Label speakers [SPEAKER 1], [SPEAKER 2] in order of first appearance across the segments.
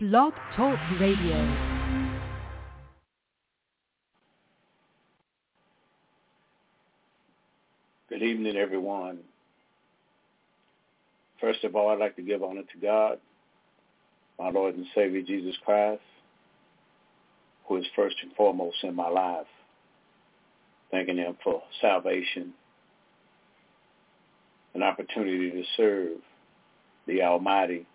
[SPEAKER 1] Blog Talk Radio.
[SPEAKER 2] Good evening, everyone. First of all, I'd like to give honor to God, my Lord and Savior, Jesus Christ, who is first and foremost in my life. Thanking Him for salvation, an opportunity to serve the Almighty.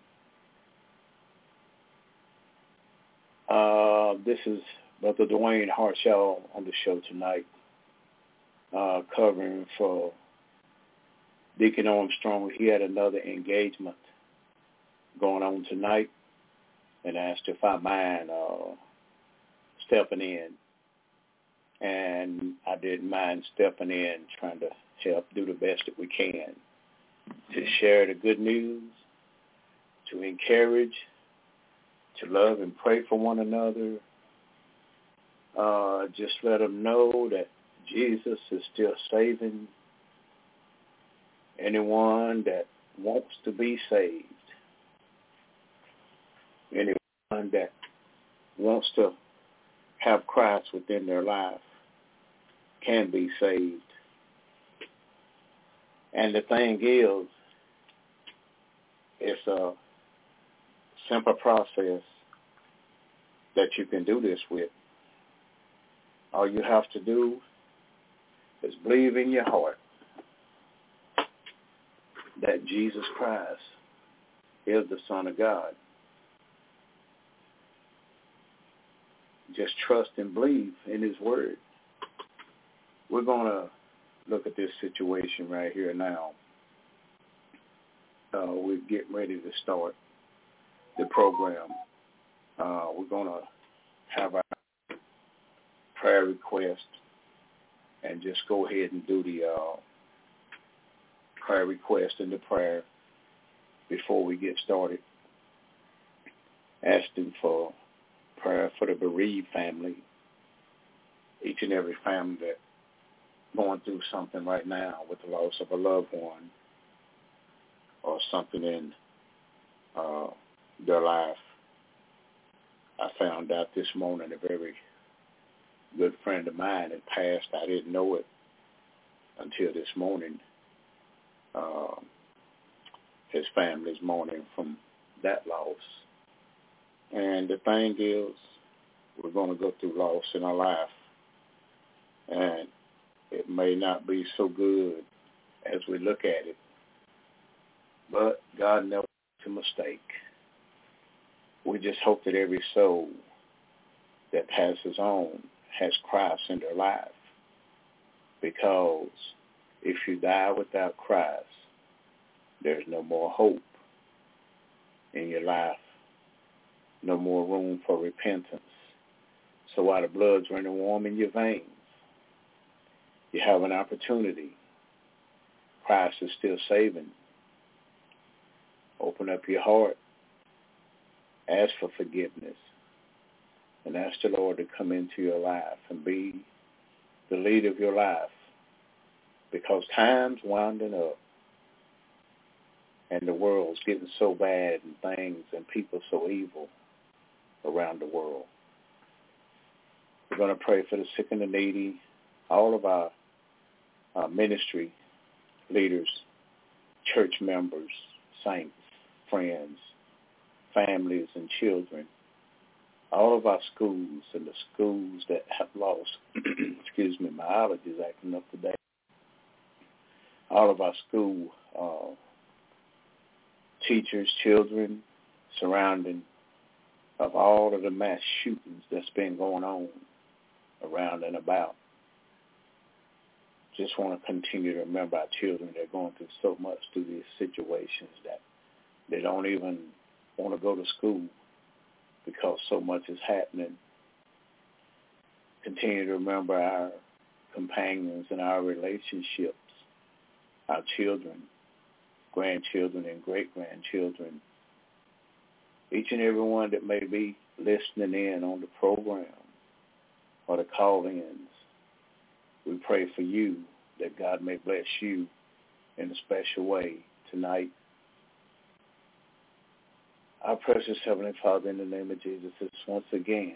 [SPEAKER 2] This is Brother Dwayne Hartshaw on the show tonight, covering for Deacon Armstrong. He had another engagement going on tonight and asked if I mind stepping in. And I didn't mind stepping in, trying to help do the best that we can to share the good news, to encourage, to love and pray for one another. Just let them know that Jesus is still saving anyone that wants to be saved. Anyone that wants to have Christ within their life can be saved. And the thing is, it's a simple process that you can do this with. All you have to do is believe in your heart that Jesus Christ is the Son of God. Just trust and believe in His Word. We're going to look at this situation right here now. We're getting ready to start the program. We're going to have our prayer request and just go ahead and do the prayer request and the prayer before we get started. Asking for prayer for the bereaved family, each and every family that's going through something right now with the loss of a loved one or something in their life. I found out this morning a very good friend of mine had passed. I didn't know it until this morning. His family's mourning from that loss. And the thing is, we're going to go through loss in our life. And it may not be so good as we look at it. But God never makes a mistake. We just hope that every soul that passes on has Christ in their life. Because if you die without Christ, there's no more hope in your life. No more room for repentance. So while the blood's running warm in your veins, you have an opportunity. Christ is still saving. Open up your heart. Ask for forgiveness. And ask the Lord to come into your life and be the lead of your life. Because time's winding up. And the world's getting so bad and things and people so evil around the world. We're going to pray for the sick and the needy, all of our ministry leaders, church members, saints, friends, families, and children, all of our schools and the schools that have lost, excuse me, my allergies acting up today, all of our school teachers, children, surrounding of all of the mass shootings that's been going on around and about. Just want to continue to remember our children. They're going through so much through these situations that they don't even want to go to school because so much is happening. Continue to remember our companions and our relationships, our children, grandchildren, and great-grandchildren. Each and every one that may be listening in on the program or the call-ins, we pray for you that God may bless you in a special way tonight. Our precious Heavenly Father, in the name of Jesus, once again,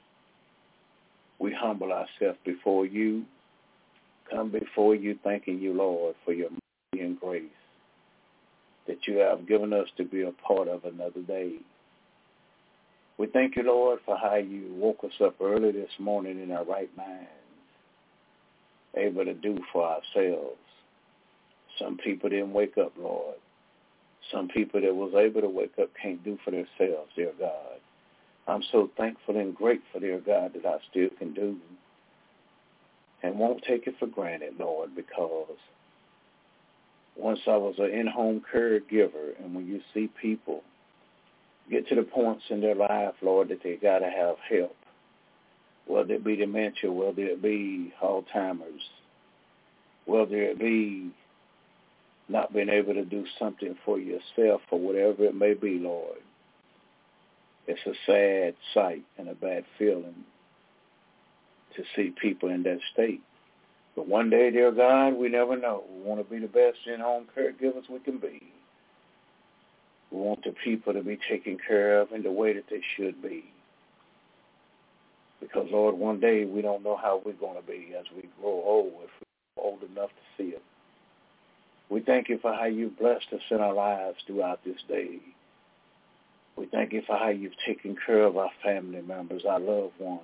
[SPEAKER 2] we humble ourselves before you, come before you thanking you, Lord, for your mercy and grace that you have given us to be a part of another day. We thank you, Lord, for how you woke us up early this morning in our right minds, able to do for ourselves. Some people didn't wake up, Lord. Some people that was able to wake up can't do for themselves, dear God. I'm so thankful and grateful, dear God, that I still can do and won't take it for granted, Lord, because once I was an in-home caregiver, and when you see people get to the points in their life, Lord, that they got to have help, whether it be dementia, whether it be Alzheimer's, whether it be not being able to do something for yourself or whatever it may be, Lord. It's a sad sight and a bad feeling to see people in that state. But one day, dear God, we never know. We want to be the best in-home caregivers we can be. We want the people to be taken care of in the way that they should be. Because, Lord, one day we don't know how we're going to be as we grow old, if we're old enough to see it. We thank you for how you've blessed us in our lives throughout this day. We thank you for how you've taken care of our family members, our loved ones.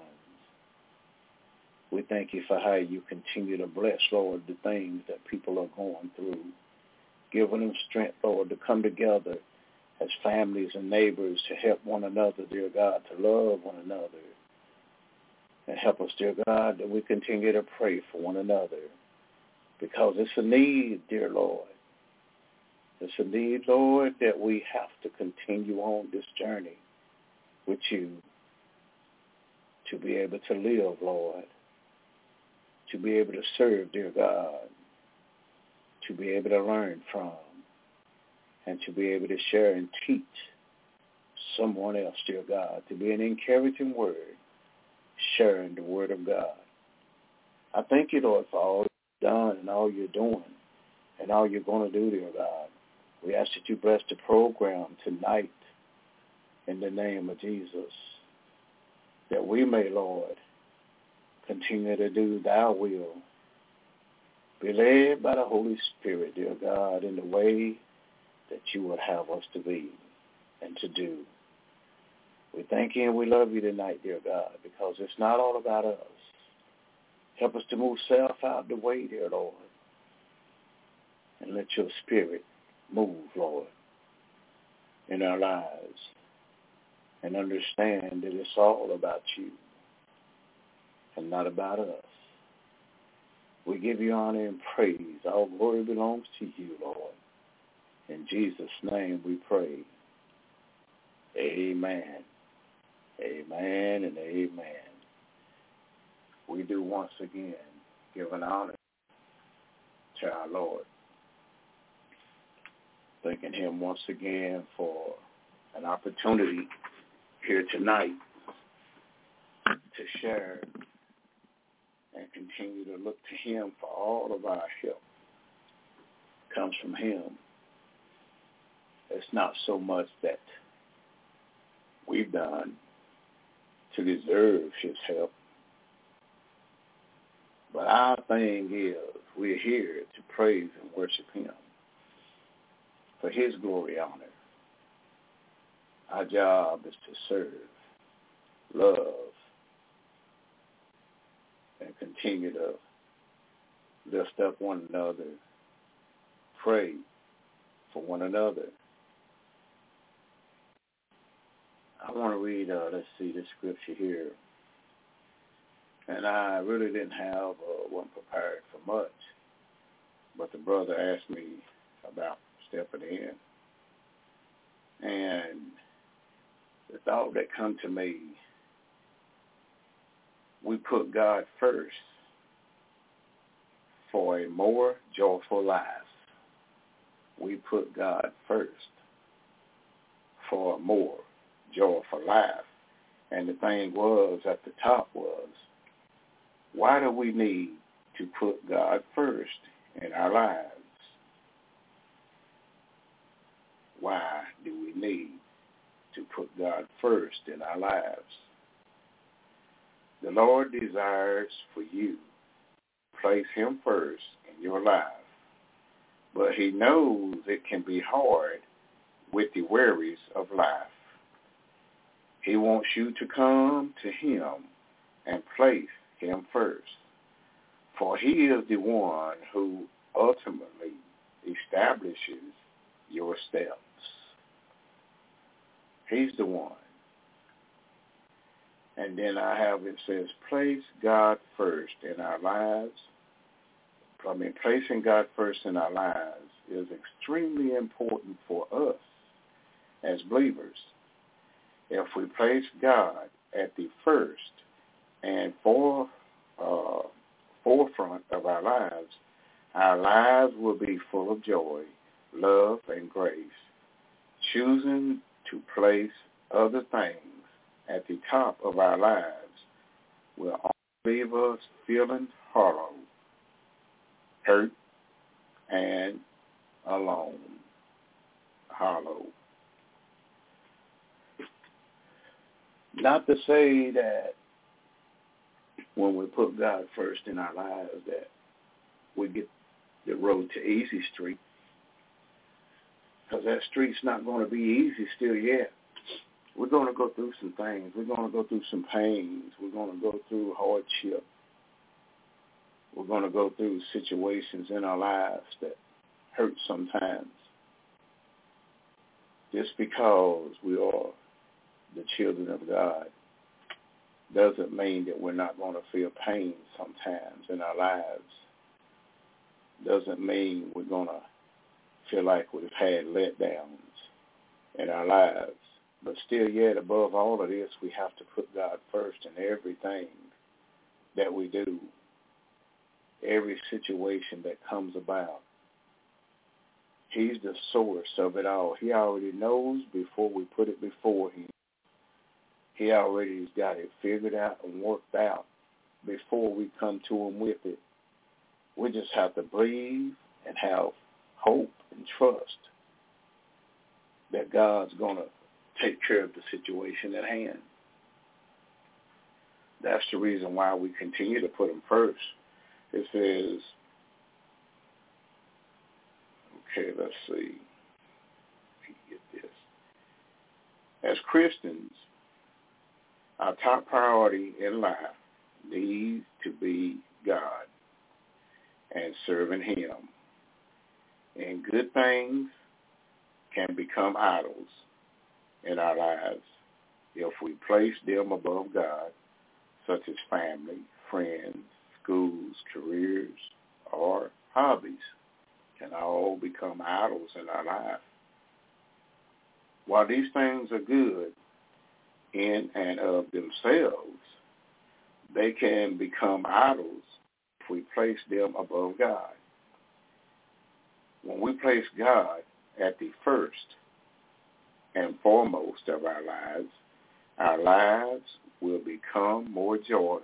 [SPEAKER 2] We thank you for how you continue to bless, Lord, the things that people are going through, giving them strength, Lord, to come together as families and neighbors to help one another, dear God, to love one another. And help us, dear God, that we continue to pray for one another, because it's a need, dear Lord. It's a need, Lord, that we have to continue on this journey with you to be able to live, Lord, to be able to serve, dear God, to be able to learn from, and to be able to share and teach someone else, dear God, to be an encouraging word, sharing the word of God. I thank you, Lord, for all you've done and all you're doing and all you're going to do, dear God. We ask that you bless the program tonight in the name of Jesus, that we may, Lord, continue to do thy will, be led by the Holy Spirit, dear God, in the way that you would have us to be and to do. We thank you and we love you tonight, dear God, because it's not all about us. Help us to move self out the way, dear Lord, and let your spirit move, Lord, in our lives, and understand that it's all about you and not about us. We give you honor and praise. All glory belongs to you, Lord. In Jesus' name we pray. Amen. Amen and amen. We do once again give an honor to our Lord, thanking him once again for an opportunity here tonight to share and continue to look to him for all of our help. It comes from him. It's not so much that we've done to deserve his help, but our thing is we're here to praise and worship him for his glory honor. Our job is to serve, love, and continue to lift up one another, pray for one another. I want to read, let's see, this scripture here. And I really didn't have one prepared for much, but the brother asked me about stepping in. And the thought that come to me, we put God first for a more joyful life. We put God first for a more joyful life. And the thing was, at the top was, why do we need to put God first in our lives? Why do we need put God first in our lives. The Lord desires for you to place him first in your life, but he knows it can be hard with the worries of life. He wants you to come to him and place him first, for he is the one who ultimately establishes your steps. He's the one. And then I have, it says, place God first in our lives. Placing God first in our lives is extremely important for us as believers. If we place God at the first and forefront of our lives will be full of joy, love, and grace. Choosing to place other things at the top of our lives will only leave us feeling hollow, hurt, and alone. Hollow. Not to say that when we put God first in our lives that we get the road to easy street, because that street's not going to be easy still yet. We're going to go through some things. We're going to go through some pains. We're going to go through hardship. We're going to go through situations in our lives that hurt sometimes. Just because we are the children of God doesn't mean that we're not going to feel pain sometimes in our lives. Doesn't mean we're going to feel like we've had letdowns in our lives. But still yet, above all of this, we have to put God first in everything that we do, every situation that comes about. He's the source of it all. He already knows before we put it before him. He already has got it figured out and worked out before we come to him with it. We just have to believe and have hope and trust that God's going to take care of the situation at hand. That's the reason why we continue to put him first. It says, okay, let's see. Let me get this. As Christians, our top priority in life needs to be God and serving him. And good things can become idols in our lives if we place them above God, such as family, friends, schools, careers, or hobbies can all become idols in our life. While these things are good in and of themselves, they can become idols if we place them above God. When we place God at the first and foremost of our lives will become more joyful.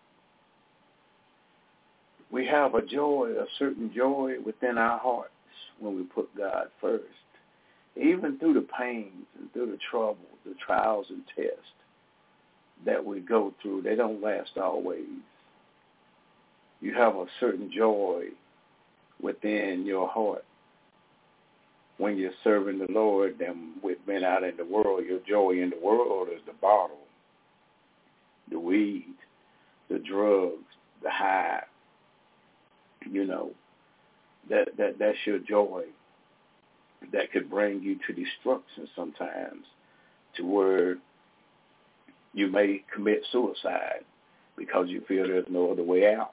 [SPEAKER 2] We have a certain joy within our hearts when we put God first. Even through the pains and through the trouble, the trials and tests that we go through, they don't last always. You have a certain joy within your heart when you're serving the Lord than with being out in the world. Your joy in the world is the bottle, the weed, the drugs, the high. You know, that's your joy that could bring you to destruction sometimes, to where you may commit suicide because you feel there's no other way out.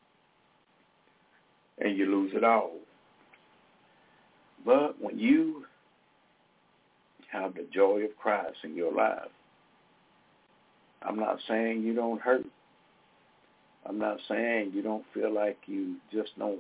[SPEAKER 2] And you lose it all. But when you have the joy of Christ in your life, I'm not saying you don't hurt. I'm not saying you don't feel like you just don't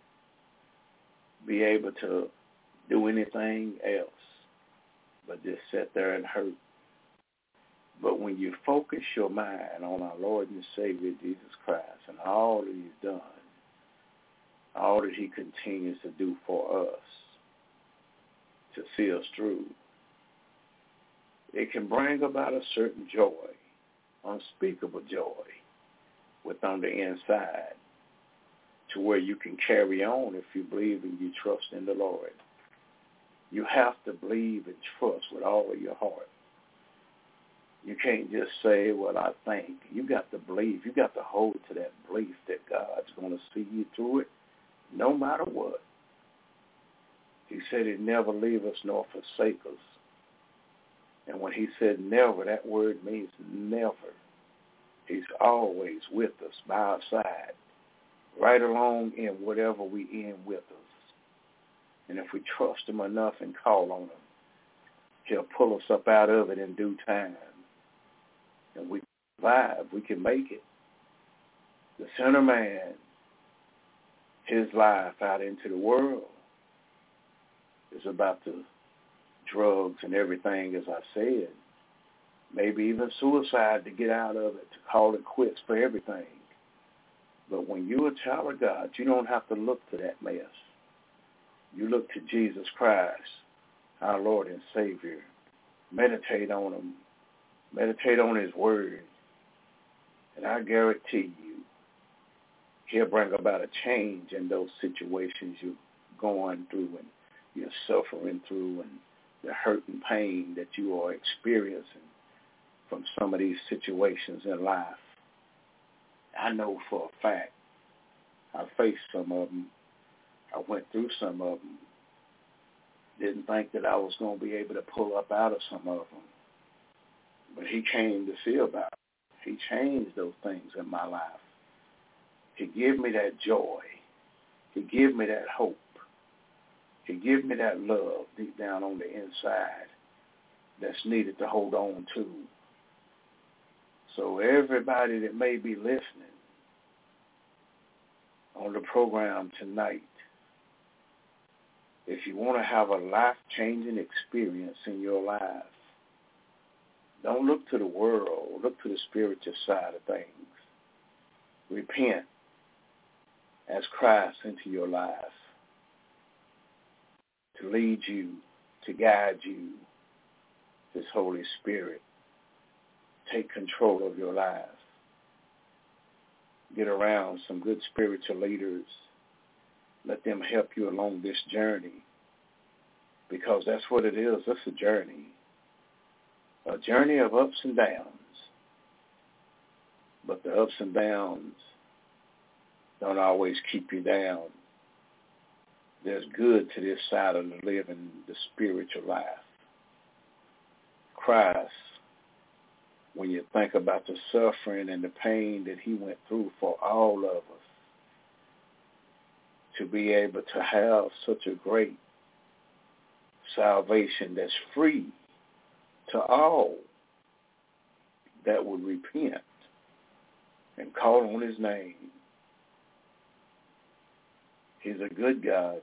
[SPEAKER 2] be able to do anything else but just sit there and hurt. But when you focus your mind on our Lord and Savior Jesus Christ and all that he's done, all that he continues to do for us to see us through, it can bring about a certain joy, unspeakable joy within the inside, to where you can carry on if you believe and you trust in the Lord. You have to believe and trust with all of your heart. You can't just say, well, I think. You got to believe. You got to hold to that belief that God's going to see you through it no matter what. He said he'd never leave us nor forsake us. And when he said never, that word means never. He's always with us, by our side, right along in whatever we in with us. And if we trust him enough and call on him, he'll pull us up out of it in due time. And we survive. We can make it. The sinner man, his life out into the world is about the drugs and everything, as I said. Maybe even suicide to get out of it, to call it quits for everything. But when you're a child of God, you don't have to look to that mess. You look to Jesus Christ, our Lord and Savior. Meditate on him. Meditate on his word. And I guarantee you, he'll bring about a change in those situations you're going through and you're suffering through, and the hurt and pain that you are experiencing from some of these situations in life. I know for a fact I faced some of them. I went through some of them. Didn't think that I was going to be able to pull up out of some of them. But he came to see about it. He changed those things in my life. He gave me that joy. He gave me that hope. He gave me that love deep down on the inside that's needed to hold on to. So everybody that may be listening on the program tonight, if you want to have a life-changing experience in your life, don't look to the world. Look to the spiritual side of things. Repent. Ask Christ into your life to lead you, to guide you, His Holy Spirit. Take control of your life. Get around some good spiritual leaders. Let them help you along this journey, because that's what it is. It's a journey of ups and downs. But the ups and downs don't always keep you down. There's good to this side of living the spiritual life. Christ, when you think about the suffering and the pain that he went through for all of us, to be able to have such a great salvation that's free to all that would repent and call on his name. He's a good God.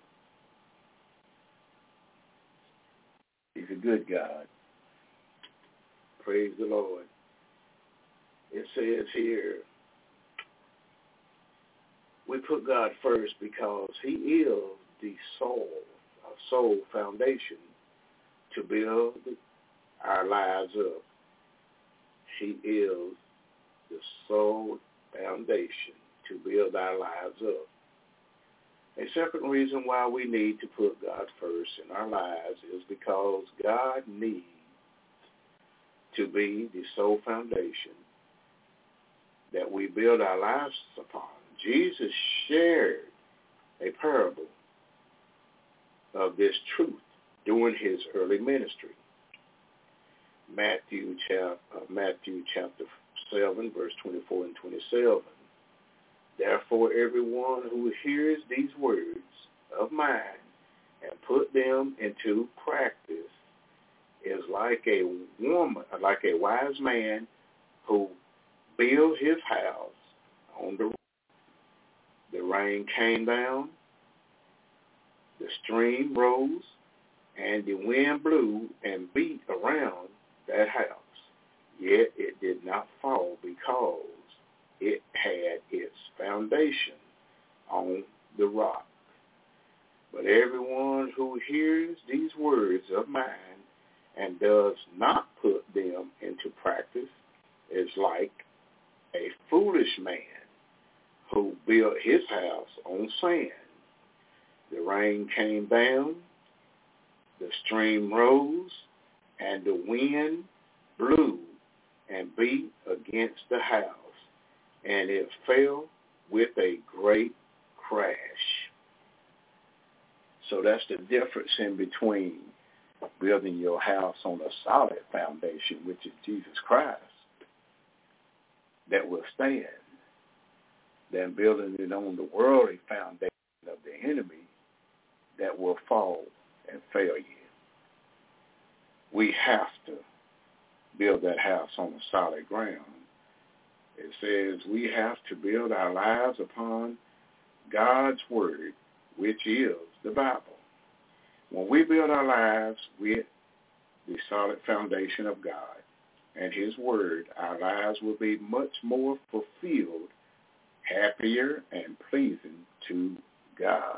[SPEAKER 2] He's a good God. Praise the Lord. It says here, we put God first because he is the soul foundation to build our lives up. He is the sole foundation to build our lives up. A second reason why we need to put God first in our lives is because God needs to be the sole foundation that we build our lives upon. Jesus shared a parable of this truth during his early ministry. Matthew chapter 7, verse 24 and 27. Therefore, everyone who hears these words of mine and put them into practice is like a wise man who built his house on the rock. The rain came down, the stream rose, and the wind blew and beat around that house. Yet it did not fall because it had its foundation on the rock. But everyone who hears these words of mine and does not put them into practice is like a foolish man who built his house on sand. The rain came down, the stream rose, and the wind blew and beat against the house, and it fell with a great crash. So that's the difference in between building your house on a solid foundation, which is Jesus Christ, that will stand, than building it on the worldly foundation of the enemy that will fall and fail you. We have to build that house on a solid ground. It says we have to build our lives upon God's word, which is the Bible. When we build our lives with the solid foundation of God and his word, our lives will be much more fulfilled, happier, and pleasing to God.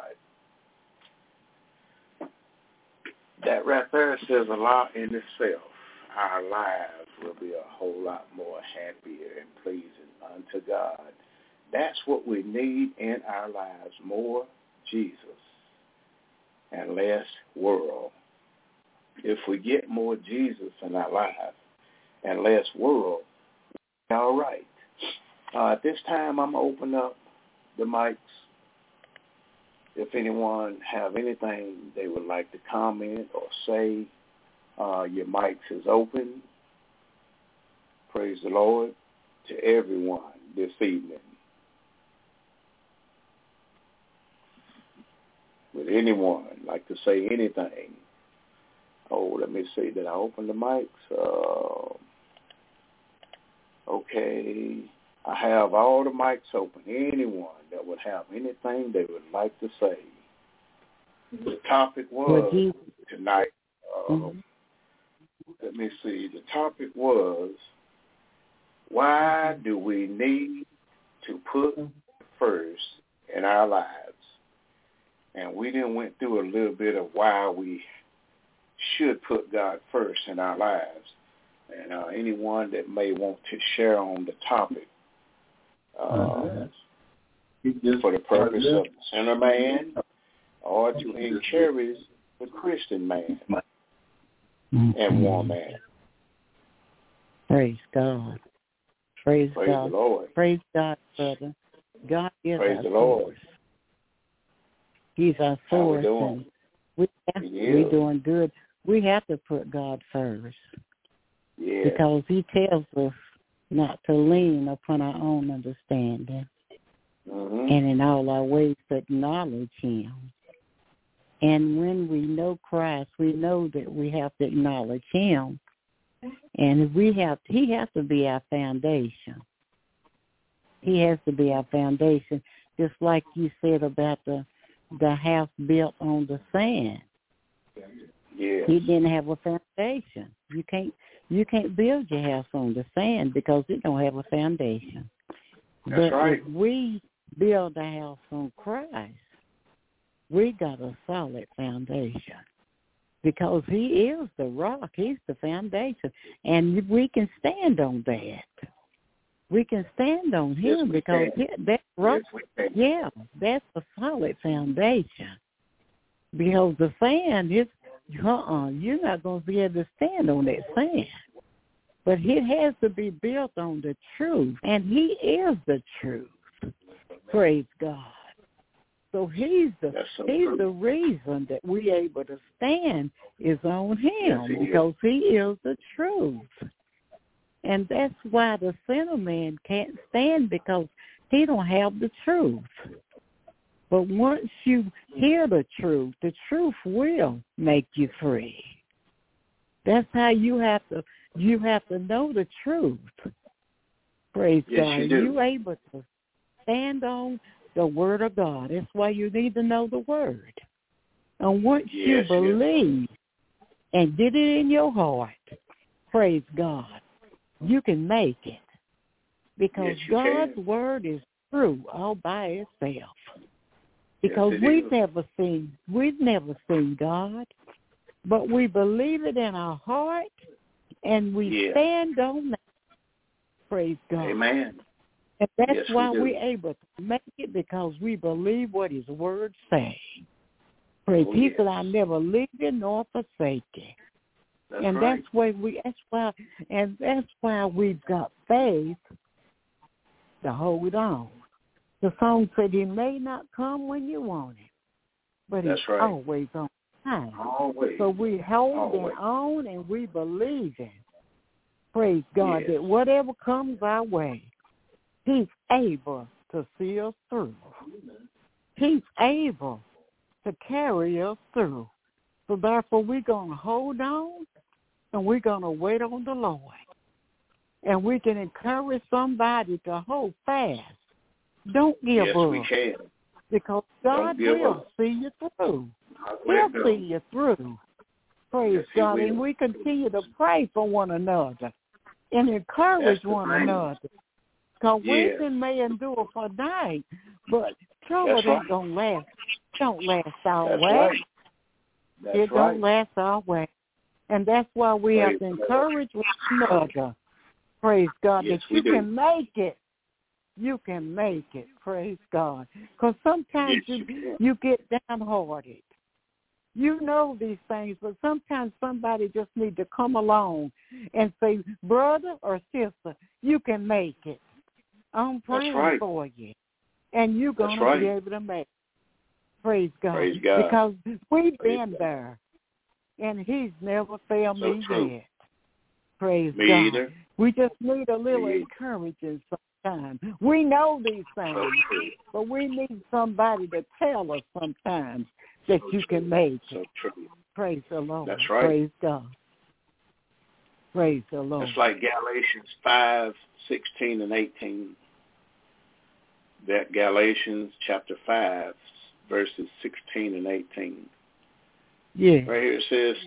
[SPEAKER 2] That right there says a lot in itself. Our lives will be a whole lot more happier and pleasing unto God. That's what we need in our lives, more Jesus and less world. If we get more Jesus in our lives and less world, we're all right. At this time, I'm going to open up the mics. If anyone have anything they would like to comment or say, your mics is open. Praise the Lord to everyone this evening. Would anyone like to say anything? Oh, let me see. Did I open the mics? Okay. I have all the mics open. Anyone that would have anything they would like to say. The topic was tonight. Let me see. The topic was, why do we need to put first in our lives? And we then went through a little bit of why we should put God first in our lives. And anyone that may want to share on the topic, for the purpose of the sinner man or to encourage the Christian man and woman.
[SPEAKER 3] Praise God. Praise God.
[SPEAKER 2] The Lord.
[SPEAKER 3] Praise God, brother. God is
[SPEAKER 2] Praise
[SPEAKER 3] our
[SPEAKER 2] the Lord.
[SPEAKER 3] source. He's our source.
[SPEAKER 2] How we doing?
[SPEAKER 3] We're doing good. We have to put God first.
[SPEAKER 2] Yeah.
[SPEAKER 3] Because he tells us not to lean upon our own understanding, and in all our ways to acknowledge him. And when we know Christ, we know that we have to acknowledge him, and he has to be our foundation. He has to be our foundation, just like you said about the house built on the sand.
[SPEAKER 2] Yeah.
[SPEAKER 3] He didn't have a foundation. You can't build your house on the sand because it don't have a foundation.
[SPEAKER 2] That's right.
[SPEAKER 3] If we build a house on Christ, we got a solid foundation because he is the rock. He's the foundation, and we can stand on that. We can stand on him because that rock, that's a solid foundation. Because the sand is, you're not going to be able to stand on that sand. But it has to be built on the truth, and he is the truth. Praise God. So he's the reason that we're able to stand is on him, because he is the truth. And that's why the sinner man can't stand, because he don't have the truth. But once you hear the truth will make you free. That's how you have to know the truth. Praise God. You're able to stand on the word of God. That's why you need to know the word. And once you believe and get it in your heart, praise God, you can make it. Because God's word is true all by itself. Because we've never seen God. but we believe it in our heart, and we stand on that. Praise God.
[SPEAKER 2] Amen.
[SPEAKER 3] And that's why we're able to make it, because we believe what his word says. Praise. He said, I never leave you nor forsake you. That's why we've got faith to hold on. The song said he may not come when you want him, but he's always on time.
[SPEAKER 2] Always.
[SPEAKER 3] So we hold on and we believe in. Praise God, that whatever comes our way, he's able to see us through. He's able to carry us through. So therefore, we're going to hold on and we're going to wait on the Lord. And we can encourage somebody to hold fast. Don't give up.
[SPEAKER 2] Yes, we can.
[SPEAKER 3] Because God will see you through. He'll see you through. Praise God. And we continue to pray for one another and encourage one another. Because weeping may endure for a night, but trouble ain't going to last. Don't last our way. It don't last our way. And that's why we have to encourage one another. Praise God. That you can make it. You can make it. Praise God. Because sometimes you get downhearted. You know these things, but sometimes somebody just need to come along and say, brother or sister, you can make it. I'm praying for you. And you're going to be able to make it. Praise God.
[SPEAKER 2] Praise God.
[SPEAKER 3] Because we've been there. And he's never failed me yet. Praise God.
[SPEAKER 2] Either.
[SPEAKER 3] We just need a little encouragement sometimes. We know these things, but we need somebody to tell us sometimes that you can make it. Praise the Lord.
[SPEAKER 2] That's right.
[SPEAKER 3] Praise God. Praise the Lord.
[SPEAKER 2] It's like Galatians 5:16 and 18. That Galatians chapter 5, verses 16 and 18.
[SPEAKER 3] Yeah.
[SPEAKER 2] Right here it says,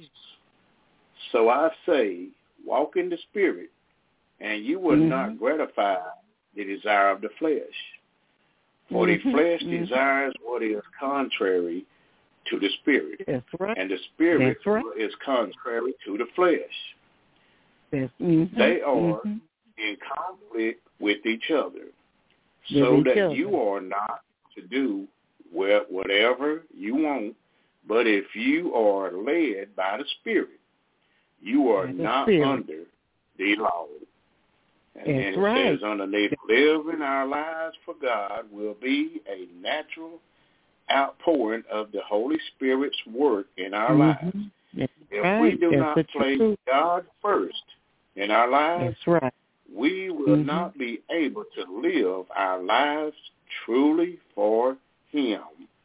[SPEAKER 2] so I say, walk in the Spirit, and you will not gratify the desire of the flesh. For the flesh desires what is contrary to the Spirit.
[SPEAKER 3] That's right.
[SPEAKER 2] And the Spirit is contrary to the flesh. They are in conflict with each other, so that you are not to do whatever you want. But if you are led by the Spirit, you are not under the law. And then it says underneath, living our lives for God will be a natural outpouring of the Holy Spirit's work in our lives. If we do not place God first in our lives, we will not be able to live our lives truly for him.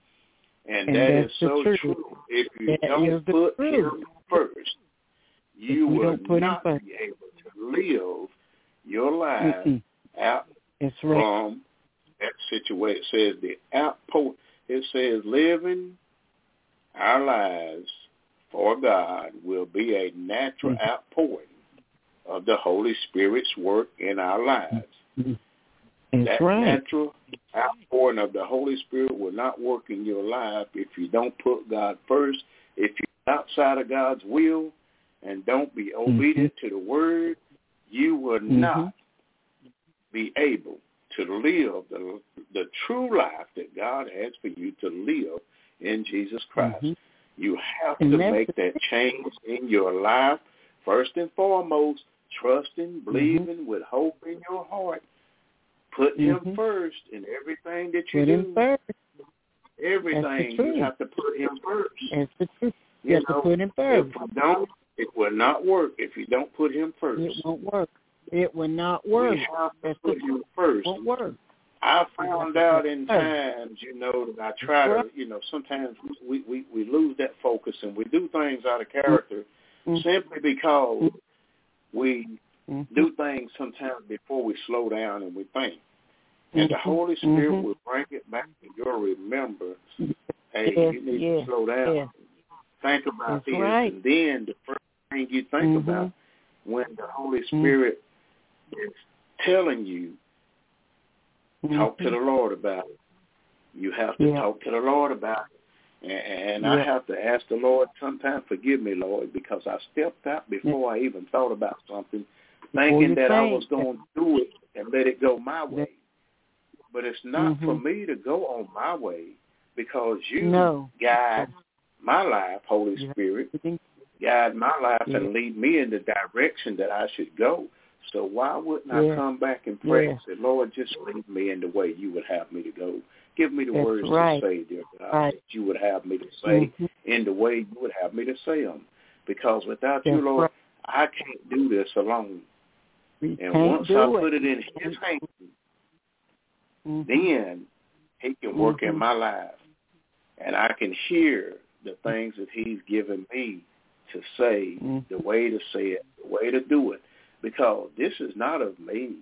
[SPEAKER 2] And that is so true. If you don't put him first, you will not be able to live your life out from that situation. It says the outpour. It says living our lives for God will be a natural outpouring of the Holy Spirit's work in our lives. That natural outpouring of the Holy Spirit will not work in your life if you don't put God first, if you're outside of God's will and don't be obedient to the word. You will not be able to live the true life that God has for you to live in Jesus Christ. You have to make that change in your life. First and foremost, trusting, believing with hope in your heart. Put him first in everything that you do. Everything you have to put him first.
[SPEAKER 3] You have to put him first.
[SPEAKER 2] If you don't, it will not work if you don't put him first.
[SPEAKER 3] It won't work. It will not work.
[SPEAKER 2] We have to put him first.
[SPEAKER 3] It won't work.
[SPEAKER 2] I found out in times, that I try to, sometimes we lose that focus and we do things out of character simply because we do things sometimes before we slow down and we think. And the Holy Spirit will bring it back to your remembrance. Hey, you need to slow down. Think about this. And then the first thing you think about when the Holy Spirit is telling you, talk to the Lord about it. You have to talk to the Lord about it. And I have to ask the Lord sometimes, forgive me, Lord, because I stepped out before I even thought about something, thinking that I was going to do it and let it go my way. But it's not for me to go on my way, because you guide my life, Holy Spirit, guide my life and lead me in the direction that I should go. So why wouldn't I come back and pray and say, Lord, just lead me in the way you would have me to go. Give me the words to say, dear God, that you would have me to say in the way you would have me to say them. Because without you, Lord, I can't do this alone. And once I put it in his hands, then he can work in my life. And I can hear the things that he's given me to say, the way to say it, the way to do it. Because this is not of me.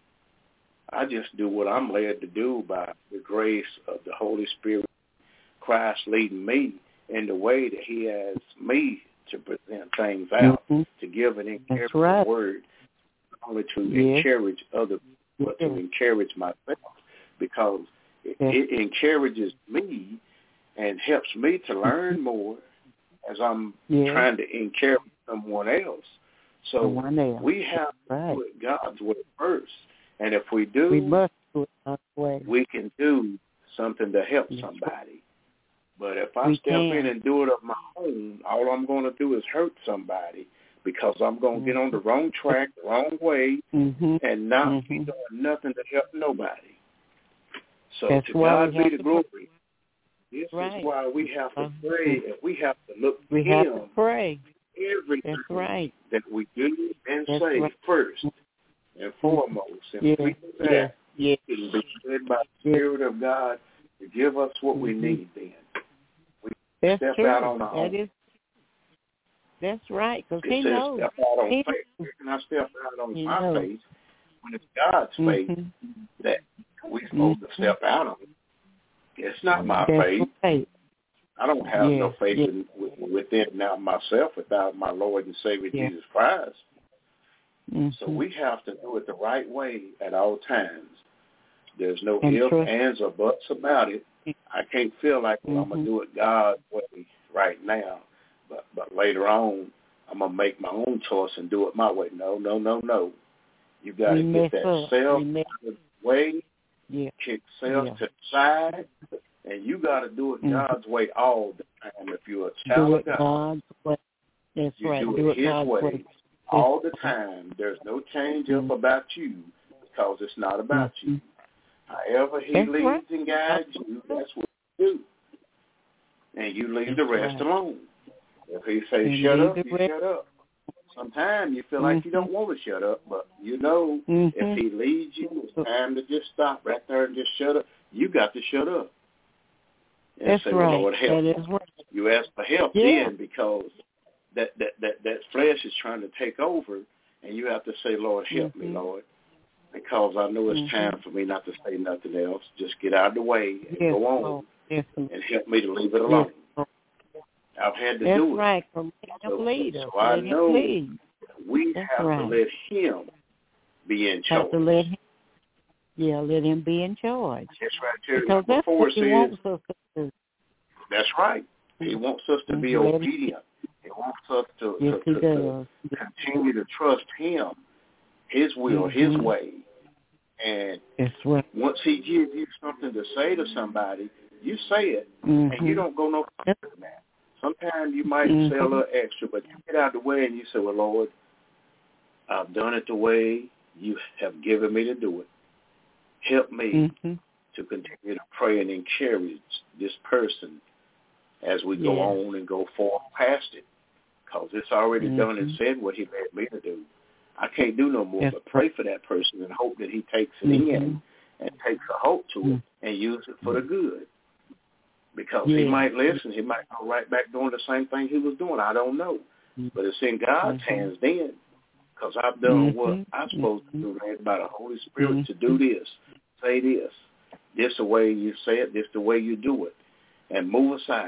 [SPEAKER 2] I just do what I'm led to do by the grace of the Holy Spirit, Christ leading me in the way that he has me to present things out, to give an encouraging word, not only to encourage others, but to encourage myself, because it encourages me and helps me to learn more as I'm trying to encourage someone else. So we have to put God's way first. And if we do,
[SPEAKER 3] we must do it God's way.
[SPEAKER 2] We can do something to help somebody. But if I step in and do it of my own, all I'm going to do is hurt somebody, because I'm going to get on the wrong track, the wrong way, and not be doing nothing to help nobody. So to God be the glory. This is why we have to pray, and we have to look to him. We have to pray. Everything that we do and say first and foremost. And we do that, it can be led by the Spirit of God to give us what we need then. We step out on our own.
[SPEAKER 3] That's right, because he knows.
[SPEAKER 2] Step out on faith. Where can I step out on my faith when it's God's faith that we're supposed to step out on? It's not my faith.
[SPEAKER 3] Right.
[SPEAKER 2] I don't have no faith within now myself without my Lord and Savior Jesus Christ. So we have to do it the right way at all times. There's no ifs, ands, or buts about it. I can't feel like, well, I'm going to do it God's way right now, but later on, I'm going to make my own choice and do it my way. No. You got to get that self out of the way, kick self to the side, and you got to do it God's way all the time. If you're a child of God,
[SPEAKER 3] that's
[SPEAKER 2] you
[SPEAKER 3] right.
[SPEAKER 2] do it his way all the time. There's no change up about you, because it's not about you. However he leads and guides you, that's what you do. And you leave the rest alone. If he says shut up, you shut up. Sometimes you feel like you don't want to shut up, but you know if he leads you, it's time to just stop right there and just shut up. You got to shut up. And say, well, Lord, help me. You ask for help then, because that flesh is trying to take over, and you have to say, Lord, help me, Lord, because I know it's time for me not to say nothing else. Just get out of the way and go on and help me to leave it alone. I've had to do it.
[SPEAKER 3] Right.
[SPEAKER 2] So I know we have to let him be in charge.
[SPEAKER 3] Let him be in charge.
[SPEAKER 2] That's right, Terry.
[SPEAKER 3] Because that's what he wants us to do.
[SPEAKER 2] That's right. He wants us to be obedient. He wants us to continue to trust him, his will, his way. And once he gives you something to say to somebody, you say it, and you don't go no further than that. Sometimes you might say a little extra, but you get out of the way and you say, well, Lord, I've done it the way you have given me to do it. Help me to continue to pray and encourage this person as we go on and go forward past it, because it's already done and said what he led me to do. I can't do no more but pray for that person and hope that he takes it in and takes a hold to it and use it for the good. Because he might listen, he might go right back doing the same thing he was doing. I don't know. But it's in God's hands then, because I've done what I'm supposed to do, led by the Holy Spirit, to do this, say this. This the way you say it, this the way you do it. And move aside.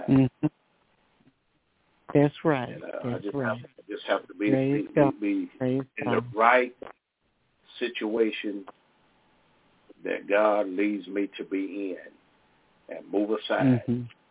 [SPEAKER 3] That's right.
[SPEAKER 2] And, I just have to be in the right situation that God leads me to be in, and move aside.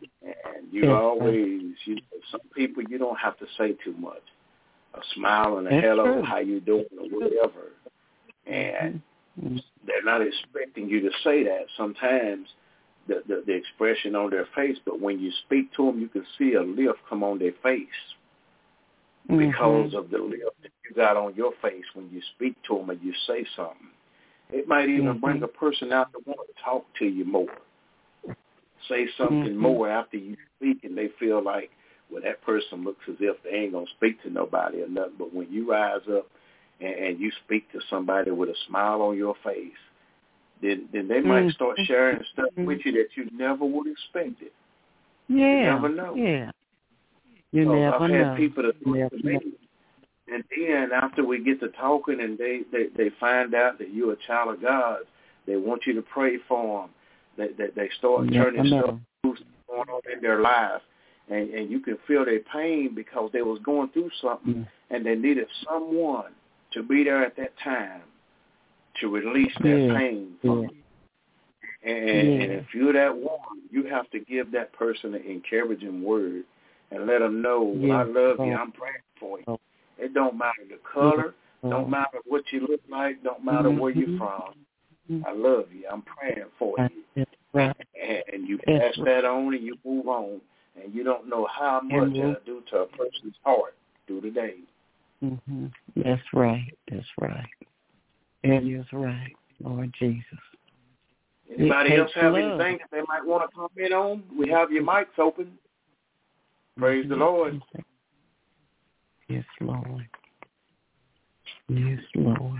[SPEAKER 2] And you always, some people you don't have to say too much. A smile and a hello, how you doing, or whatever. And they're not expecting you to say that. Sometimes the expression on their face, but when you speak to them, you can see a lift come on their face because of the lift that you got on your face when you speak to them and you say something. It might even bring a person out to want to talk to you more. Say something more after you speak, and they feel like, well, that person looks as if they ain't going to speak to nobody or nothing. But when you rise up and you speak to somebody with a smile on your face, then they might start sharing stuff with you that you never would expect it.
[SPEAKER 3] Yeah.
[SPEAKER 2] You never know.
[SPEAKER 3] Yeah. You never know.
[SPEAKER 2] I've had people that look to me, and then after we get to talking and they find out that you're a child of God, they want you to pray for them. They start turning stuff loose going on in their life. And you can feel their pain because they was going through something and they needed someone to be there at that time to release that pain from them. And if you're that one, you have to give that person an encouraging word and let them know, I love you, I'm praying for you. It don't matter the color, don't matter what you look like, don't matter where you're from. I love you, I'm praying for you. And you pass that on and you move on. And you don't know how much it'll do to a person's heart through the day.
[SPEAKER 3] That's right. That's right. That is right, Lord Jesus.
[SPEAKER 2] Anybody else have anything that they might want to comment on? We have your mics open. Praise the Lord.
[SPEAKER 3] Yes, Lord. Yes, Lord.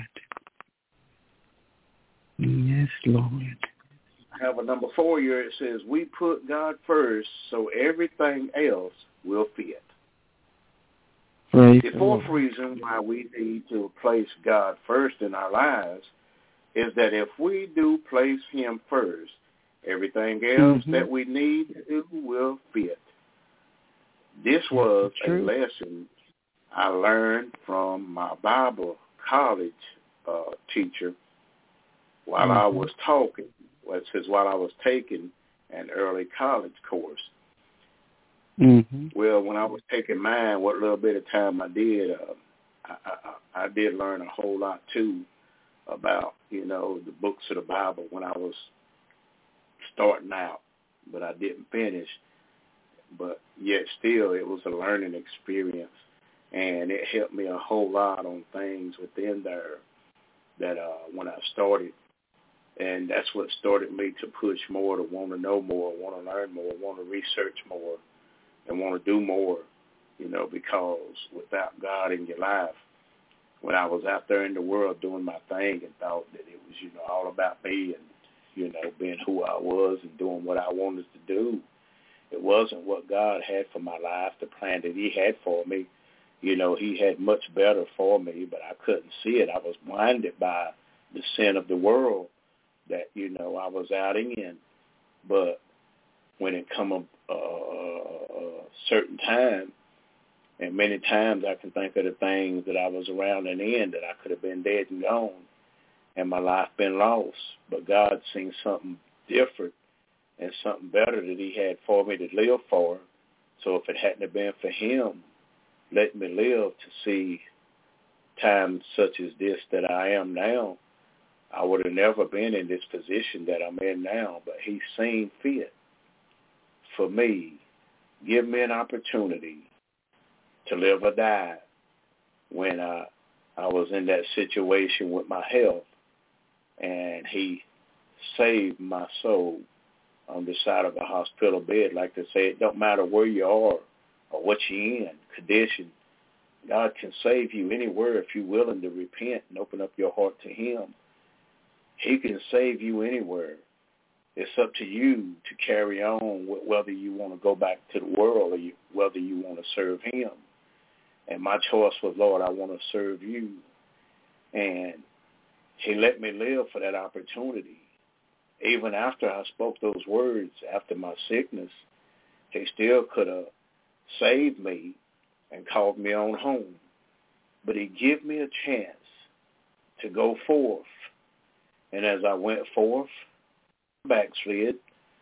[SPEAKER 3] Yes, Lord.
[SPEAKER 2] I have a number 4 here. It says, we put God first so everything else will fit. The fourth reason why we need to place God first in our lives is that if we do place him first, everything else that we need to do will fit. This was a lesson I learned from my Bible college teacher while I was talking. Well, it says while I was taking an early college course. Well, when I was taking mine, what little bit of time I did, I did learn a whole lot, too, about, the books of the Bible when I was starting out. But I didn't finish. But yet still, it was a learning experience. And it helped me a whole lot on things within there that when I started. And that's what started me to push more, to want to know more, want to learn more, want to research more, and want to do more, because without God in your life, when I was out there in the world doing my thing and thought that it was, all about me and, being who I was and doing what I wanted to do, it wasn't what God had for my life, the plan that he had for me. He had much better for me, but I couldn't see it. I was blinded by the sin of the world that, I was out in. But when it come a certain time, and many times I can think of the things that I was around and in that I could have been dead and gone and my life been lost. But God seen something different and something better that he had for me to live for. So if it hadn't have been for him letting me live to see times such as this that I am now, I would have never been in this position that I'm in now. But he's seen fit for me, give me an opportunity to live or die when I was in that situation with my health. And he saved my soul on the side of a hospital bed. Like they say, it don't matter where you are or what you're in, condition. God can save you anywhere if you're willing to repent and open up your heart to him. He can save you anywhere. It's up to you to carry on whether you want to go back to the world or whether you want to serve him. And my choice was, Lord, I want to serve you. And he let me live for that opportunity. Even after I spoke those words, after my sickness, he still could have saved me and called me on home. But he gave me a chance to go forth. And as I went forth, backslid.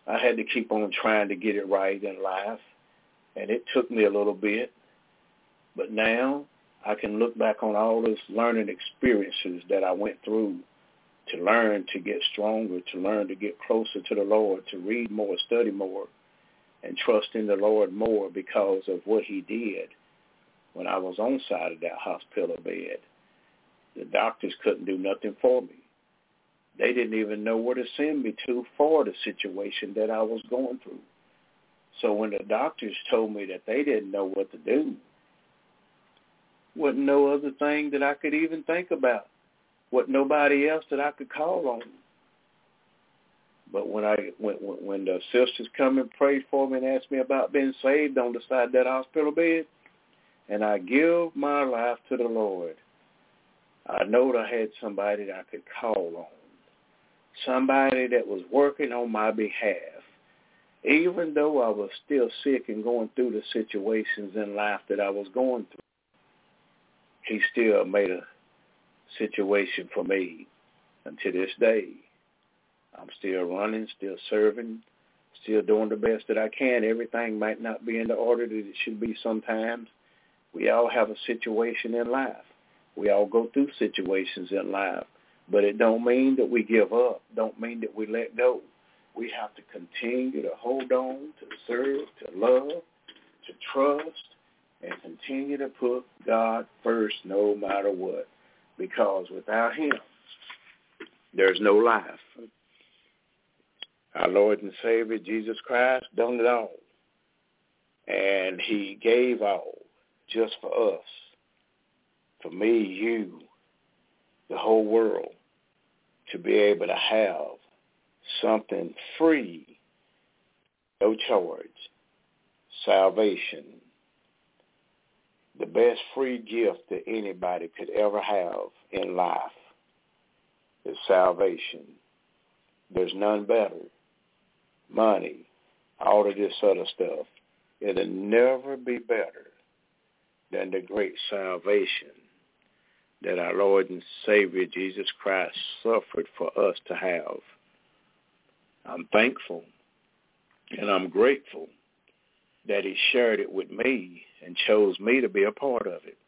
[SPEAKER 2] I had to keep on trying to get it right in life, and it took me a little bit. But now I can look back on all those learning experiences that I went through to learn to get stronger, to learn to get closer to the Lord, to read more, study more, and trust in the Lord more because of what he did when I was on side of that hospital bed. The doctors couldn't do nothing for me. They didn't even know where to send me to for the situation that I was going through. So when the doctors told me that they didn't know what to do, wasn't no other thing that I could even think about. Wasn't nobody else that I could call on. But when the sisters come and prayed for me and asked me about being saved on the side of that hospital bed, and I give my life to the Lord, I know that I had somebody that I could call on, somebody that was working on my behalf. Even though I was still sick and going through the situations in life that I was going through, he still made a situation for me. And to this day, I'm still running, still serving, still doing the best that I can. Everything might not be in the order that it should be sometimes. We all have a situation in life. We all go through situations in life. But it don't mean that we give up. Don't mean that we let go. We have to continue to hold on, to serve, to love, to trust, and continue to put God first no matter what. Because without him, there's no life. Our Lord and Savior, Jesus Christ, done it all. And he gave all just for us, for me, you, the whole world, to be able to have something free, no charge, salvation, the best free gift that anybody could ever have in life is salvation. There's none better. Money, all of this other stuff, it'll never be better than the great salvation that our Lord and Savior Jesus Christ suffered for us to have. I'm thankful and I'm grateful that he shared it with me and chose me to be a part of it.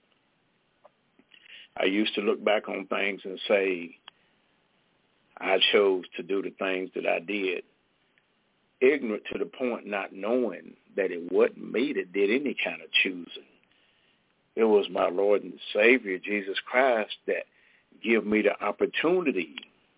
[SPEAKER 2] I used to look back on things and say, I chose to do the things that I did, ignorant to the point not knowing that it wasn't me that did any kind of choosing. It was my Lord and Savior, Jesus Christ, that gave me the opportunity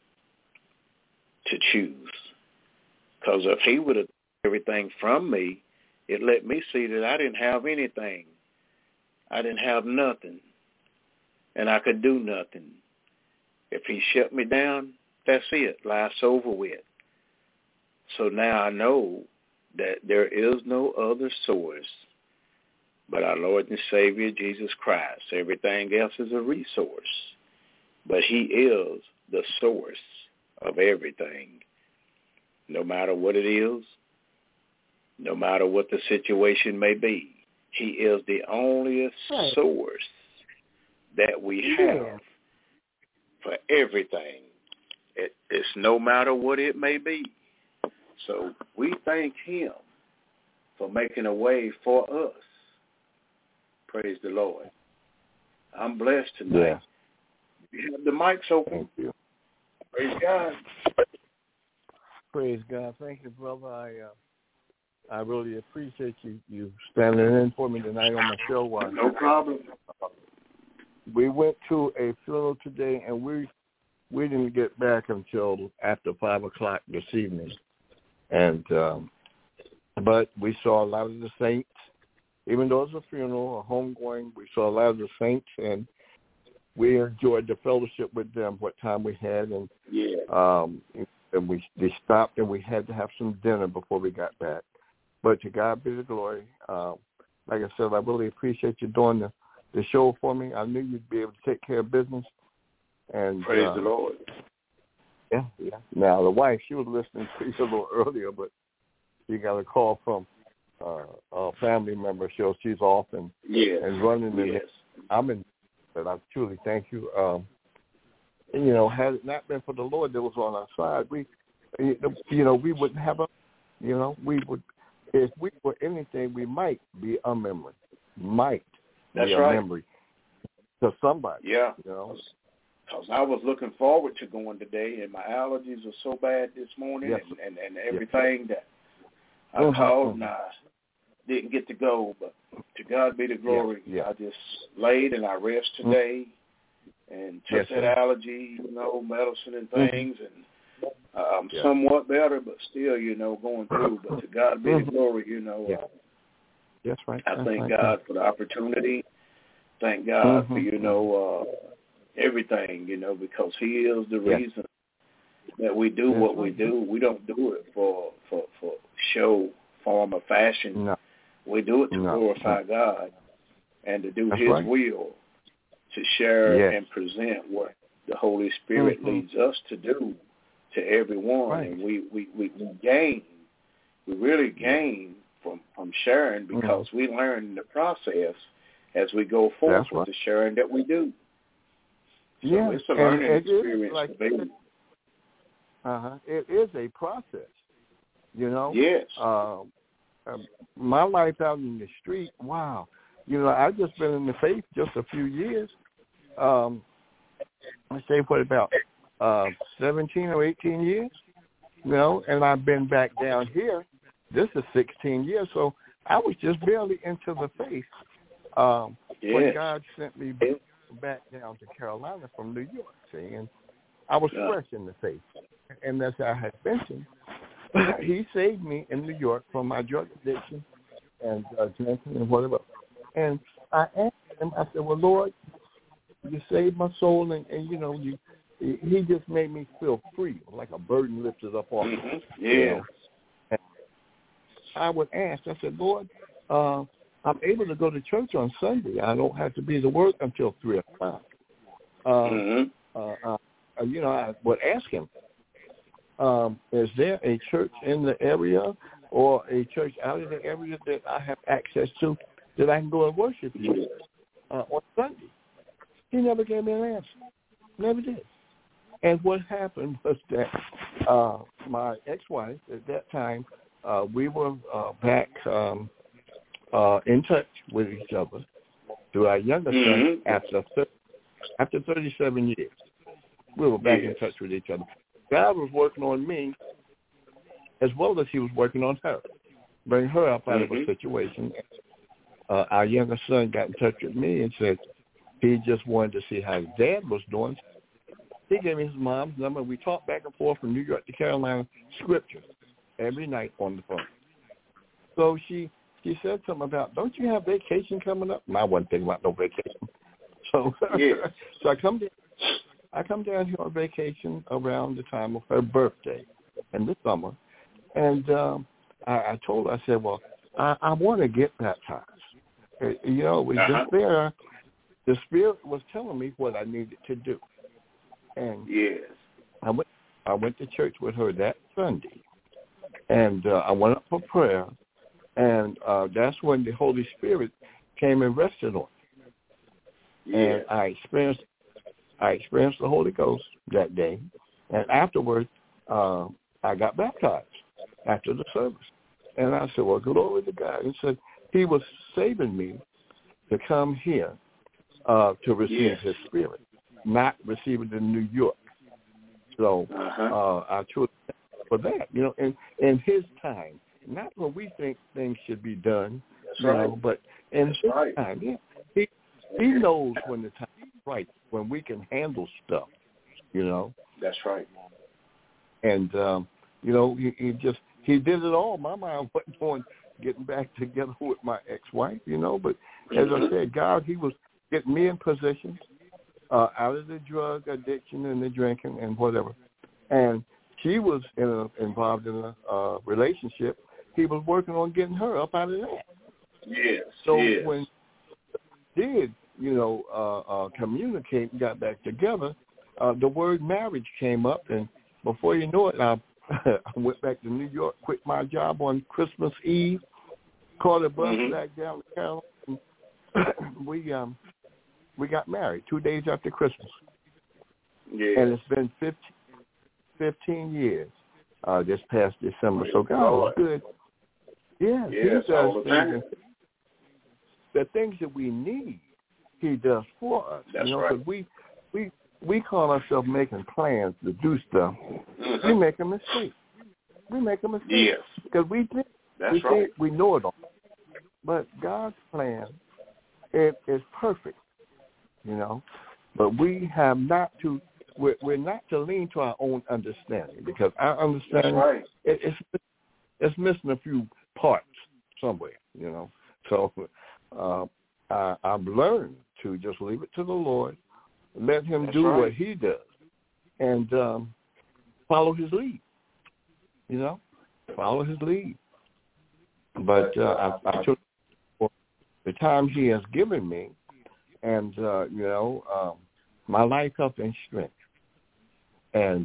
[SPEAKER 2] to choose. Because if he would have taken everything from me, it let me see that I didn't have anything. I didn't have nothing. And I could do nothing. If he shut me down, that's it. Life's over with. So now I know that there is no other source but our Lord and Savior, Jesus Christ. Everything else is a resource. But he is the source of everything. No matter what it is, no matter what the situation may be, he is the only source that we have for everything. It's no matter what it may be. So we thank him for making a way for us. Praise the Lord. I'm blessed tonight. Yeah. You have the mics open.
[SPEAKER 4] Thank you.
[SPEAKER 2] Praise God.
[SPEAKER 4] Praise God. Thank you, brother. I really appreciate you standing in for me tonight on my show.
[SPEAKER 2] No problem.
[SPEAKER 4] We went to a funeral today, and we didn't get back until after 5 o'clock this evening. And but we saw a lot of the saints. Even though it was a funeral, a homegoing, we saw a lot of the saints, and we enjoyed the fellowship with them. What time we had, and they stopped, and we had to have some dinner before we got back. But to God be the glory. Like I said, I really appreciate you doing the show for me. I knew you'd be able to take care of business. And
[SPEAKER 2] praise the Lord.
[SPEAKER 4] Yeah. Now, the wife, she was listening to you a little earlier, but she got a call from a family member. So she's off and running.
[SPEAKER 2] Yes.
[SPEAKER 4] I'm in, but I truly thank you. And, had it not been for the Lord that was on our side, we wouldn't have You know, we would, if we were anything, we might be a memory. Might
[SPEAKER 2] That's
[SPEAKER 4] be a
[SPEAKER 2] right.
[SPEAKER 4] memory to somebody.
[SPEAKER 2] Yeah.
[SPEAKER 4] You know?
[SPEAKER 2] Because I was looking forward to going today, and my allergies were so bad this morning,
[SPEAKER 4] Yes.
[SPEAKER 2] and everything that I called and I didn't get to go. But to God be the glory.
[SPEAKER 4] Yeah.
[SPEAKER 2] I just laid and I rest today and took that allergy, medicine and things, and I'm somewhat better, but still, going through. But to God be the glory,
[SPEAKER 4] That's right.
[SPEAKER 2] I thank God for the opportunity. Thank God for, everything, because he is the reason that we do what we do. We don't do it for show, form, or fashion.
[SPEAKER 4] No.
[SPEAKER 2] We do it to glorify God and to do his will, to share and present what the Holy Spirit leads us to do to everyone.
[SPEAKER 4] Right.
[SPEAKER 2] And we really gain from sharing, because we learn in the process as we go forward with the sharing that we do. So it's a learning experience for babies.
[SPEAKER 4] It is a process,
[SPEAKER 2] Yes.
[SPEAKER 4] My life out in the street, wow. I've just been in the faith just a few years. I say what, about 17 or 18 years, and I've been back down here. This is 16 years, so I was just barely into the faith when God sent me back down to Carolina from New York, see, and I was fresh in the faith. And as I had mentioned, he saved me in New York from my drug addiction and drinking and whatever. And I asked him, I said, well, Lord, you saved my soul, and he just made me feel free, like a burden lifted up off me.
[SPEAKER 2] Yeah.
[SPEAKER 4] And I would ask, I said, Lord, I'm able to go to church on Sunday. I don't have to be to work until 3 o'clock. I would ask him, is there a church in the area or a church out in the area that I have access to that I can go and worship you on Sunday? He never gave me an answer. Never did. And what happened was that my ex-wife at that time, we were back in touch with each other through our younger son after 37 years. We were back in touch with each other. God was working on me as well as he was working on her, bring her up out of a situation. Our younger son got in touch with me and said he just wanted to see how his dad was doing. He gave me his mom's number. We talked back and forth from New York to Carolina, scripture, every night on the phone. So she said something about, don't you have vacation coming up? And I wasn't thinking about no vacation. So, so I come down here on vacation around the time of her birthday in the summer. And I told her, I said, well, I want to get baptized. It was just there. The Spirit was telling me what I needed to do. And I went to church with her that Sunday. And I went up for prayer. And that's when the Holy Spirit came and rested on me. And I experienced the Holy Ghost that day. And afterwards, I got baptized after the service. And I said, well, glory to God. He said he was saving me to come here to receive his Spirit, not receive it in New York. So I truly thank for that, in his time. Not when we think things should be done, but in his time. Yeah. He knows when the time is right, when we can handle stuff,
[SPEAKER 2] That's right.
[SPEAKER 4] And, he did it all. My mind wasn't on getting back together with my ex-wife, but as I said, God, he was getting me in position out of the drug addiction and the drinking and whatever. And she was involved in a relationship. He was working on getting her up out of that.
[SPEAKER 2] Yes.
[SPEAKER 4] So when we did, communicate and got back together, the word marriage came up, and before you know it, I went back to New York, quit my job on Christmas Eve, caught a bus back down to Carolina, and we got married 2 days after Christmas.
[SPEAKER 2] Yes.
[SPEAKER 4] And it's been 15 years this past December. So God is good. Yeah, He does things. The things that we need, He does for us.
[SPEAKER 2] That's
[SPEAKER 4] you know,
[SPEAKER 2] right.
[SPEAKER 4] Because we call ourselves making plans to do stuff.
[SPEAKER 2] Mm-hmm.
[SPEAKER 4] We make a mistake.
[SPEAKER 2] Yes.
[SPEAKER 4] Because we think we know it all. But God's plan is perfect, you know. But we have not to. We're not to lean to our own understanding, because our understanding it's missing a few parts somewhere, you know. So I've learned to just leave it to the Lord, let Him do what He does, and follow His lead. You know, follow His lead. But I took the time He has given me, and my life, health, and strength, and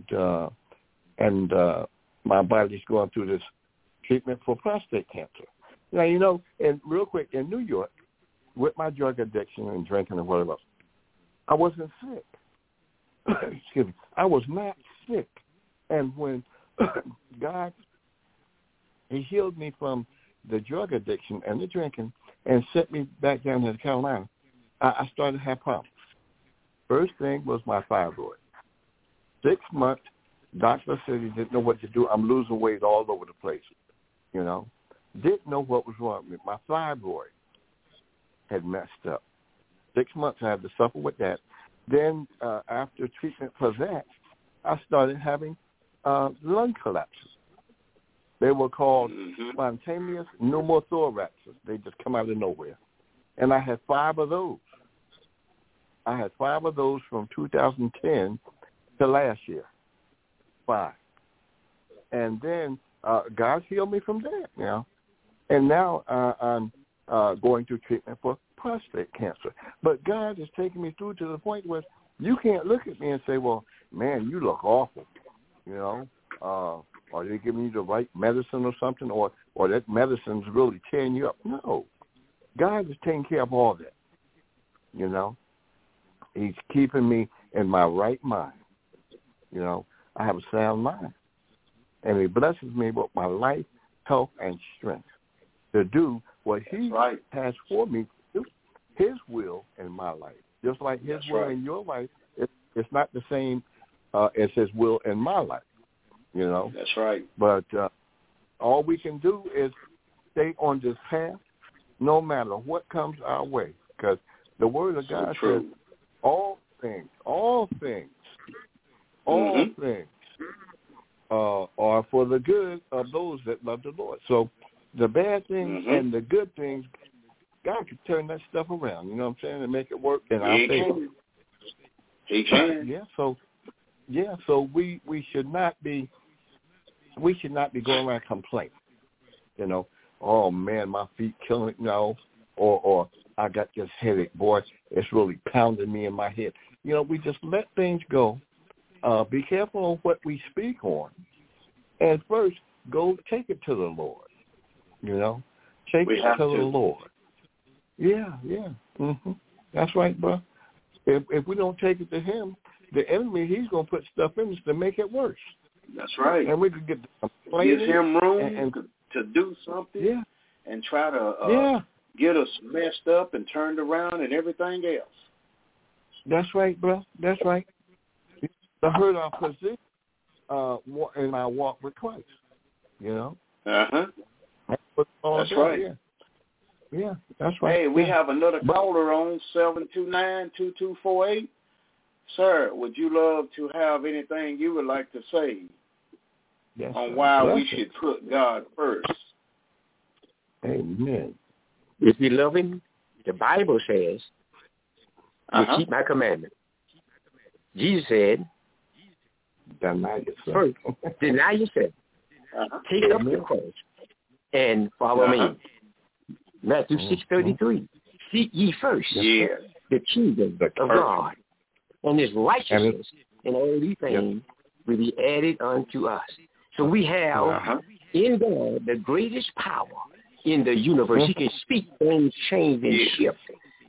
[SPEAKER 4] my body's going through this treatment for prostate cancer. Now, you know, and real quick, in New York, with my drug addiction and drinking and whatever, I wasn't sick. Excuse me. I was not sick. And when God, He healed me from the drug addiction and the drinking and sent me back down to Carolina, I started to have problems. First thing was my fibroid. 6 months, doctor said he didn't know what to do. I'm losing weight all over the place, you know. Didn't know what was wrong with me. My fibroid had messed up. 6 months I had to suffer with that. Then after treatment for that, I started having lung collapses. They were called spontaneous pneumothoraxes. They just come out of nowhere. And I had 5 of those. I had 5 of those from 2010 to last year. 5. And then God healed me from that, you know. And now I'm going through treatment for prostate cancer. But God has taken me through to the point where you can't look at me and say, well, man, you look awful, you know. Are they giving you the right medicine or something, or that medicine's really tearing you up? No. God is taking care of all that, you know. He's keeping me in my right mind. You know, I have a sound mind. And He blesses me with my life, health, and strength to do what He has for me to do, His will in my life. Just like His will in your life, it's not the same as His will in my life, you know.
[SPEAKER 2] That's right. But
[SPEAKER 4] all we can do is stay on this path no matter what comes our way, because the Word of God says all things are for the good of those that love the Lord. So the bad things and the good things, God can turn that stuff around, you know what I'm saying, and make it work in our favor.
[SPEAKER 2] He can.
[SPEAKER 4] So we should not be going around complaining, you know. Oh man, my feet killing it now, or I got this headache, boy, it's really pounding me in my head. You know, we just let things go. Be careful on what we speak on, and first go take it to the Lord. You know, take it to the Lord. Yeah. That's right, bro. If we don't take it to Him, the enemy, he's gonna put stuff in us to make it worse.
[SPEAKER 2] That's right.
[SPEAKER 4] And we could get
[SPEAKER 2] give him room to do something, and try to get us messed up and turned around and everything else.
[SPEAKER 4] That's right, bro. That's right. To hurt our position in our walk with Christ, you know.
[SPEAKER 2] That's right.
[SPEAKER 4] Yeah, that's right.
[SPEAKER 2] Hey, we have another caller on 729-2248. Sir, would you love to have anything you would like to say on why we should put God first?
[SPEAKER 4] Amen.
[SPEAKER 5] If you love Him, the Bible says, you keep my commandment. Jesus said,
[SPEAKER 4] deny yourself.
[SPEAKER 5] First, deny yourself. Take up the cross and follow me. Matthew 6:33. Seek ye first the kingdom of God and His righteousness, and all these things will be added unto us. So we have in God the greatest power in the universe. He can speak things, change, and shift.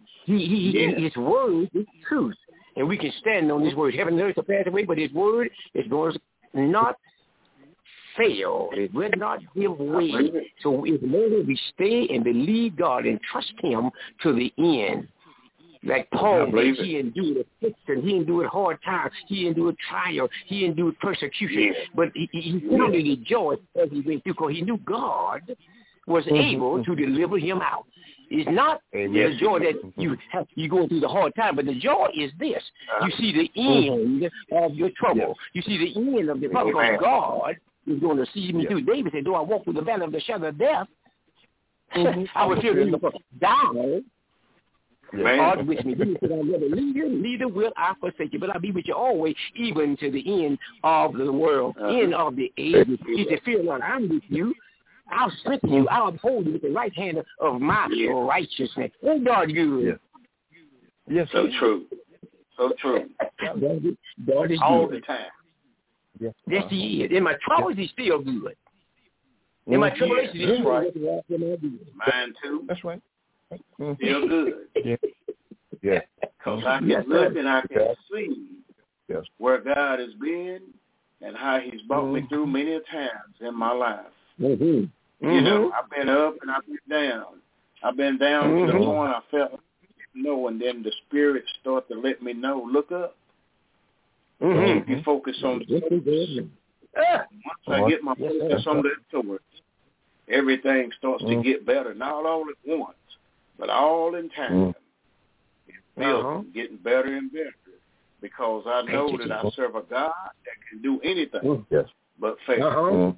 [SPEAKER 5] His word is truth, and we can stand on His word. Heaven and earth will pass away, but His word is going to not fail. It will not give way. So if we stay and believe God and trust him to the end, like Paul did, he endured affliction, he endured hard times, he endured trial, he endured persecution, but he really rejoiced as he went through because he knew God was able to deliver him out. It's not the joy that you going through the hard time, but the joy is this. You see the end of your trouble. You see the end of the problem because God is going to see me through. David said, though I walk through the valley of the shadow of death, I will fear no evil. Thou art with me. He said, I'll never leave you, neither will I forsake you, but I'll be with you always, even to the end of the world, end of the age. He said, fear not, I'm with you. I'll strengthen you. I'll uphold you with the right hand of my righteousness. Oh, God, good.
[SPEAKER 2] Yes, so true. So true.
[SPEAKER 5] God is
[SPEAKER 2] all
[SPEAKER 5] good.
[SPEAKER 2] The time.
[SPEAKER 5] Yes, he is. In my troubles, he's still good. In my tribulations, he's still
[SPEAKER 2] right.
[SPEAKER 5] good.
[SPEAKER 2] Mine, too.
[SPEAKER 4] That's right.
[SPEAKER 2] Still good.
[SPEAKER 4] Yeah.
[SPEAKER 2] Because I can look and I can see where God has been and how he's brought me through many times in my life. You know, I've been up and I've been down. I've been down to the point I felt and then the Spirit started to let me know, look up. Keep you focused on the source. Once I get my focus on that source, everything starts to get better, not all at once, but all in time. It's building, getting better and better, because I know that I serve a God that can do anything but fail.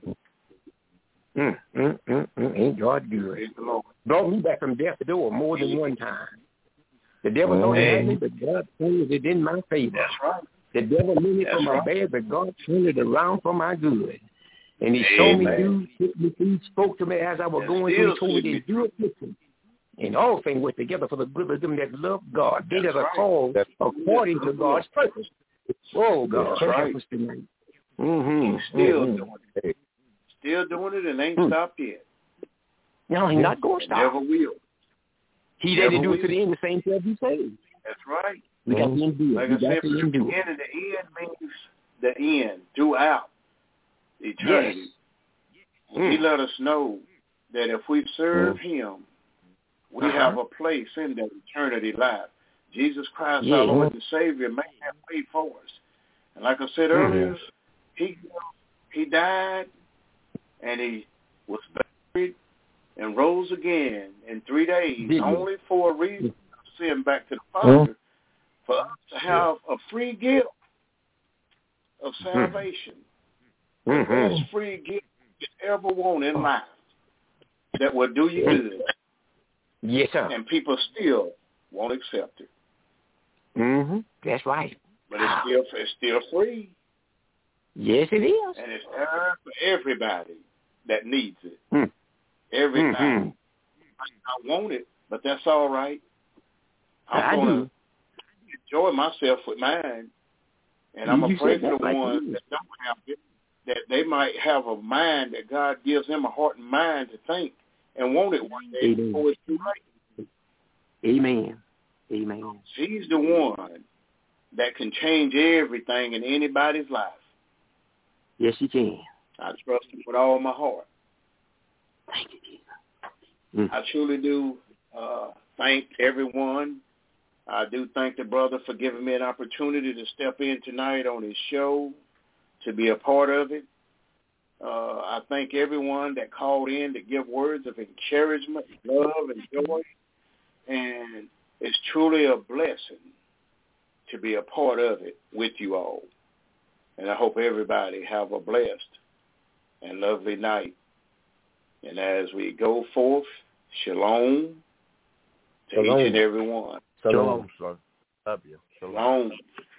[SPEAKER 5] Ain't God good? Brought me back from death door more than one time. The devil thought he had me, but God turned it in my favor.
[SPEAKER 2] That's right.
[SPEAKER 5] The devil meant it for my bad, but God turned it around for my good. And he showed me through, took me through, spoke to me as I was going through. He told me to do it with him. And all things work together for the good of them that love God. They that are called according to God's purpose. Oh, God, help us tonight.
[SPEAKER 2] Still doing it. Still doing it and ain't stopped yet.
[SPEAKER 5] No, he's not going to stop.
[SPEAKER 2] Never will.
[SPEAKER 5] He that do it to the end, the same shall be saved.
[SPEAKER 2] That's right.
[SPEAKER 5] We got to endure.
[SPEAKER 2] Like I said, the beginning, the end means the end, throughout eternity. He let us know that if we serve him, we have a place in that eternity life. Jesus Christ, our Lord and Savior, made that way for us. And like I said earlier, he died and he was buried and rose again in 3 days, only for a reason of sin back to the Father, for us to have a free gift of salvation. The best free gift you ever want in life that will do you good.
[SPEAKER 5] Yes, sir.
[SPEAKER 2] And people still won't accept it.
[SPEAKER 5] That's right.
[SPEAKER 2] But it's still free.
[SPEAKER 5] Yes, it is.
[SPEAKER 2] And it's there for everybody that needs it. Everybody. I want it, but that's all right. I'm going to enjoy myself with mine. And I'm afraid for the ones that don't have it, that they might have a mind that God gives them a heart and mind to think and want it one day before it's too late.
[SPEAKER 5] Amen.
[SPEAKER 2] He's the one that can change everything in anybody's life.
[SPEAKER 5] Yes, he can.
[SPEAKER 2] I trust him with all my heart.
[SPEAKER 5] Thank you, Jesus.
[SPEAKER 2] I truly do thank everyone. I do thank the brother for giving me an opportunity to step in tonight on his show, to be a part of it. I thank everyone that called in to give words of encouragement, love, and joy. And it's truly a blessing to be a part of it with you all. And I hope everybody have a blessed and lovely night. And as we go forth, shalom to each and every one.
[SPEAKER 4] Shalom, son. Love you.
[SPEAKER 2] Shalom.